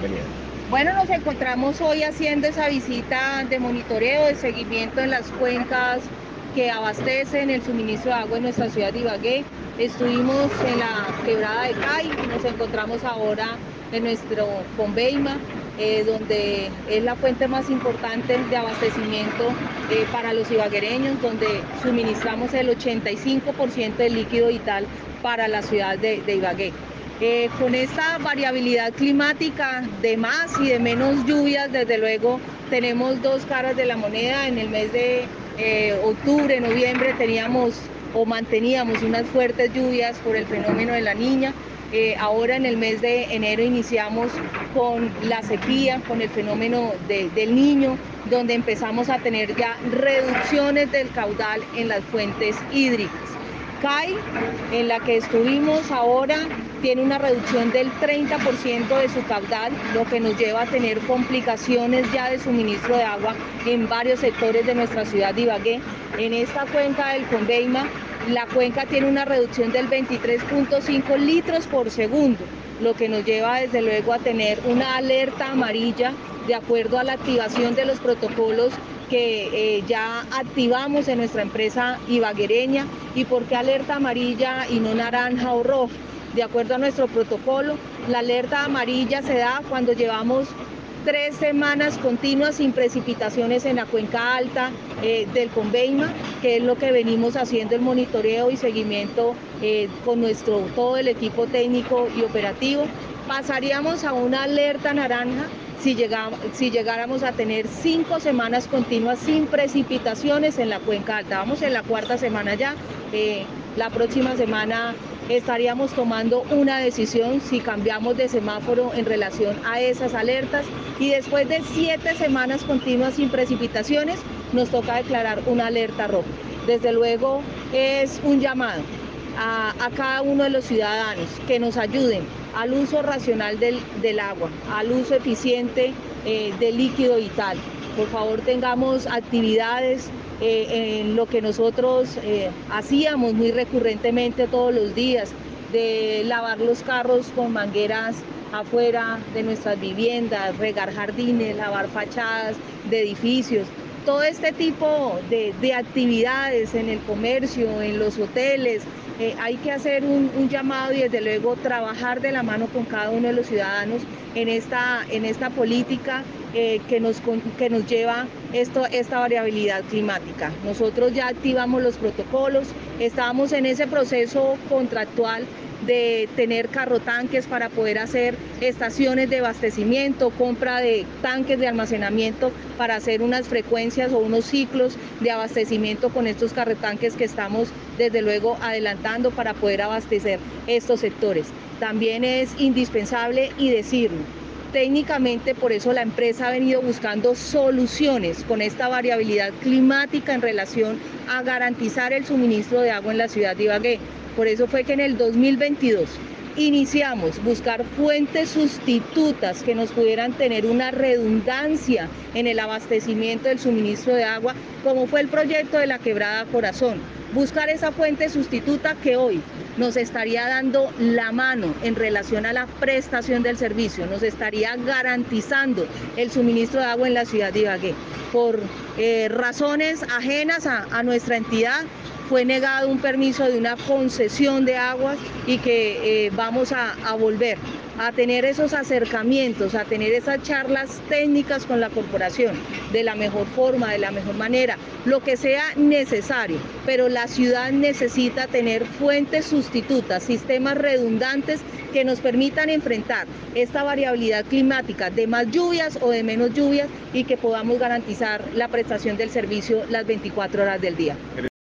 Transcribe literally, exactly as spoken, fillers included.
bienvenida. Bueno, nos encontramos hoy haciendo esa visita de monitoreo, de seguimiento en las cuencas que abastecen el suministro de agua en nuestra ciudad de Ibagué. Estuvimos en la quebrada de Cay, nos encontramos ahora en nuestro Conveima, eh, donde es la fuente más importante de abastecimiento eh, para los ibaguereños, donde suministramos el ochenta y cinco por ciento del líquido vital para la ciudad de, de Ibagué. Eh, con esta variabilidad climática de más y de menos lluvias, desde luego tenemos dos caras de la moneda. En el mes de eh, octubre, noviembre teníamos o manteníamos unas fuertes lluvias por el fenómeno de la Niña. Eh, ahora en el mes de enero iniciamos con la sequía, con el fenómeno de, del Niño, donde empezamos a tener ya reducciones del caudal en las fuentes hídricas. Cay, en la que estuvimos ahora, tiene una reducción del treinta por ciento de su caudal, lo que nos lleva a tener complicaciones ya de suministro de agua en varios sectores de nuestra ciudad de Ibagué. En esta cuenca del Conveima, la cuenca tiene una reducción del veintitrés punto cinco litros por segundo, lo que nos lleva desde luego a tener una alerta amarilla de acuerdo a la activación de los protocolos que eh, ya activamos en nuestra empresa ibaguereña. ¿Y por qué alerta amarilla y no naranja o roja? De acuerdo a nuestro protocolo, la alerta amarilla se da cuando llevamos tres semanas continuas sin precipitaciones en la cuenca alta eh, del Conveima, que es lo que venimos haciendo el monitoreo y seguimiento eh, con nuestro todo el equipo técnico y operativo. Pasaríamos a una alerta naranja si, llegamos, si llegáramos a tener cinco semanas continuas sin precipitaciones en la cuenca alta. Vamos en la cuarta semana ya. Eh, la próxima semana estaríamos tomando una decisión si cambiamos de semáforo en relación a esas alertas, y después de siete semanas continuas sin precipitaciones nos toca declarar una alerta roja. Desde luego es un llamado a, a cada uno de los ciudadanos que nos ayuden al uso racional del, del agua, al uso eficiente eh, del líquido vital. Por favor, tengamos actividades eh, en lo que nosotros eh, hacíamos muy recurrentemente todos los días, de lavar los carros con mangueras afuera de nuestras viviendas, regar jardines, lavar fachadas de edificios. Todo este tipo de, de actividades en el comercio, en los hoteles, eh, hay que hacer un, un llamado y desde luego trabajar de la mano con cada uno de los ciudadanos en esta, en esta política eh, que, nos, que nos lleva esto, esta variabilidad climática. Nosotros ya activamos los protocolos, estábamos en ese proceso contractual de tener carrotanques para poder hacer estaciones de abastecimiento, compra de tanques de almacenamiento para hacer unas frecuencias o unos ciclos de abastecimiento con estos carrotanques que estamos desde luego adelantando para poder abastecer estos sectores. También es indispensable y decirlo, técnicamente por eso la empresa ha venido buscando soluciones con esta variabilidad climática en relación a garantizar el suministro de agua en la ciudad de Ibagué. Por eso fue que en el dos mil veintidós iniciamos buscar fuentes sustitutas que nos pudieran tener una redundancia en el abastecimiento del suministro de agua, como fue el proyecto de la Quebrada Corazón. Buscar esa fuente sustituta que hoy nos estaría dando la mano en relación a la prestación del servicio, nos estaría garantizando el suministro de agua en la ciudad de Ibagué. Por eh, razones ajenas a, a nuestra entidad, fue negado un permiso de una concesión de aguas y que eh, vamos a, a volver a tener esos acercamientos, a tener esas charlas técnicas con la corporación de la mejor forma, de la mejor manera, lo que sea necesario, pero la ciudad necesita tener fuentes sustitutas, sistemas redundantes que nos permitan enfrentar esta variabilidad climática de más lluvias o de menos lluvias y que podamos garantizar la prestación del servicio las veinticuatro horas del día.